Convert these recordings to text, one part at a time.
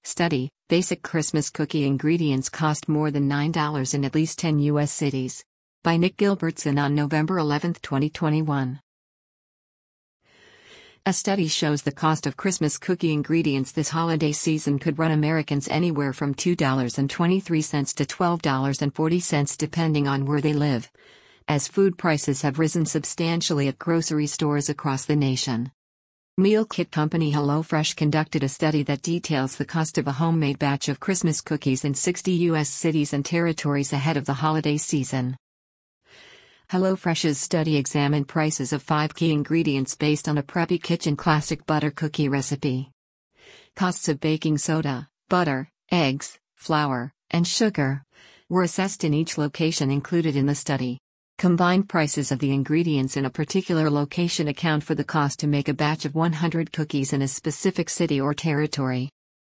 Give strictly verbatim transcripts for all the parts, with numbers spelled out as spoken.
Study: Basic Christmas cookie ingredients cost more than nine dollars in at least ten U S cities. By Nick Gilbertson on November eleventh, twenty twenty-one. A study shows the cost of Christmas cookie ingredients this holiday season could run Americans anywhere from two dollars and twenty-three cents to twelve dollars and forty cents depending on where they live, as food prices have risen substantially at grocery stores across the nation. Meal kit company HelloFresh conducted a study that details the cost of a homemade batch of Christmas cookies in sixty U S cities and territories ahead of the holiday season. HelloFresh's study examined prices of five key ingredients based on a Preppy Kitchen classic butter cookie recipe. Costs of baking soda, butter, eggs, flour, and sugar were assessed in each location included in the study. Combined prices of the ingredients in a particular location account for the cost to make a batch of one hundred cookies in a specific city or territory.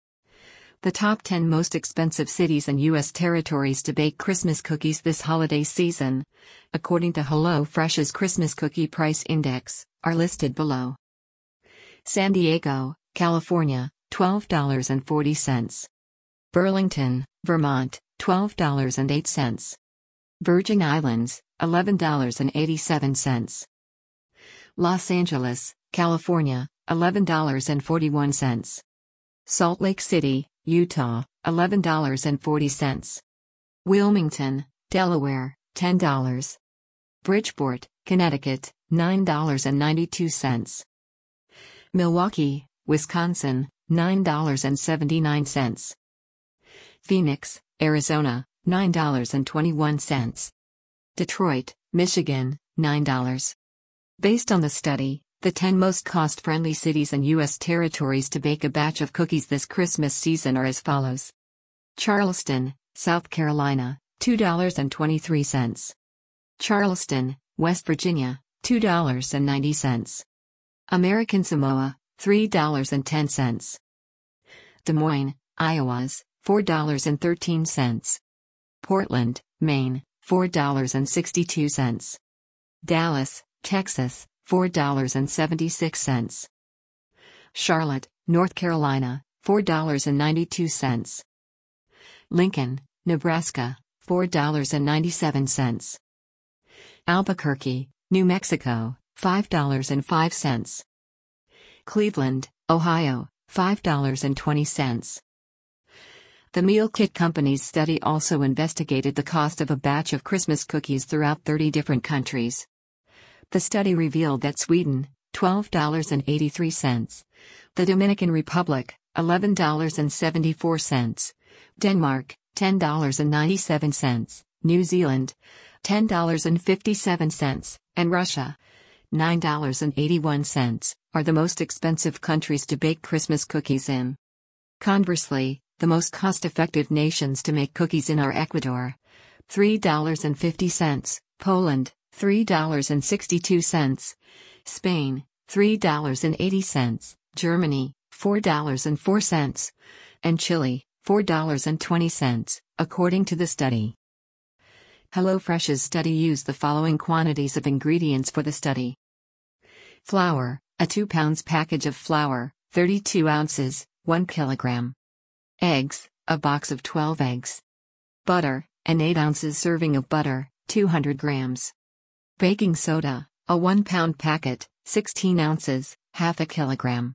The top ten most expensive cities and U S territories to bake Christmas cookies this holiday season, according to HelloFresh's Christmas Cookie Price Index, are listed below. San Diego, California, twelve dollars and forty cents. Burlington, Vermont, twelve dollars and eight cents. Virgin Islands, eleven dollars and eighty-seven cents. Los Angeles, California, eleven dollars and forty-one cents. Salt Lake City, Utah, eleven dollars and forty cents. Wilmington, Delaware, ten dollars. Bridgeport, Connecticut, nine dollars and ninety-two cents. Milwaukee, Wisconsin, nine dollars and seventy-nine cents. Phoenix, Arizona, nine dollars and twenty-one cents. Detroit, Michigan, nine dollars. Based on the study, the ten most cost-friendly cities and U S territories to bake a batch of cookies this Christmas season are as follows. Charleston, South Carolina, two dollars and twenty-three cents. Charleston, West Virginia, two dollars and ninety cents. American Samoa, three dollars and ten cents. Des Moines, Iowa, four dollars and thirteen cents. Portland, Maine, four dollars and sixty-two cents. Dallas, Texas, four dollars and seventy-six cents. Charlotte, North Carolina, four dollars and ninety-two cents. Lincoln, Nebraska, four dollars and ninety-seven cents. Albuquerque, New Mexico, five dollars and five cents. Cleveland, Ohio, five dollars and twenty cents. The Meal Kit Company's study also investigated the cost of a batch of Christmas cookies throughout thirty different countries. The study revealed that Sweden, twelve dollars and eighty-three cents. The Dominican Republic, eleven dollars and seventy-four cents. Denmark, ten dollars and ninety-seven cents. New Zealand, ten dollars and fifty-seven cents. And Russia, nine dollars and eighty-one cents, are the most expensive countries to bake Christmas cookies in. Conversely, the most cost-effective nations to make cookies in are Ecuador, three dollars and fifty cents, Poland, three dollars and sixty-two cents, Spain, three dollars and eighty cents, Germany, four dollars and four cents, and Chile, four dollars and twenty cents, according to the study. HelloFresh's study used the following quantities of ingredients for the study. Flour, a two pounds package of flour, thirty-two ounces, one kilogram. Eggs, a box of twelve eggs. Butter, an eight ounces serving of butter, two hundred grams. Baking soda, a one pound packet, sixteen ounces, half a kilogram.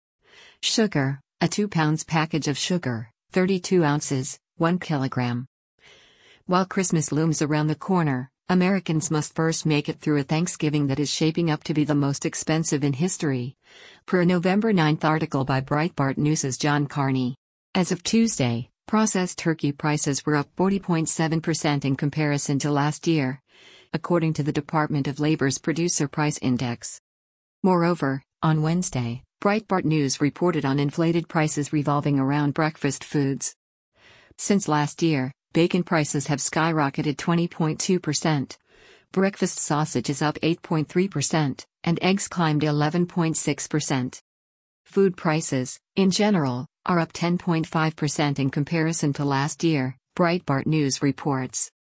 Sugar, a two pounds package of sugar, thirty-two ounces, one kilogram. While Christmas looms around the corner, Americans must first make it through a Thanksgiving that is shaping up to be the most expensive in history, per a November ninth article by Breitbart News' John Carney. As of Tuesday, processed turkey prices were up forty point seven percent in comparison to last year, according to the Department of Labor's Producer Price Index. Moreover, on Wednesday, Breitbart News reported on inflated prices revolving around breakfast foods. Since last year, bacon prices have skyrocketed twenty point two percent, breakfast sausage is up eight point three percent, and eggs climbed eleven point six percent. Food prices, in general, are up ten point five percent in comparison to last year, Breitbart News reports.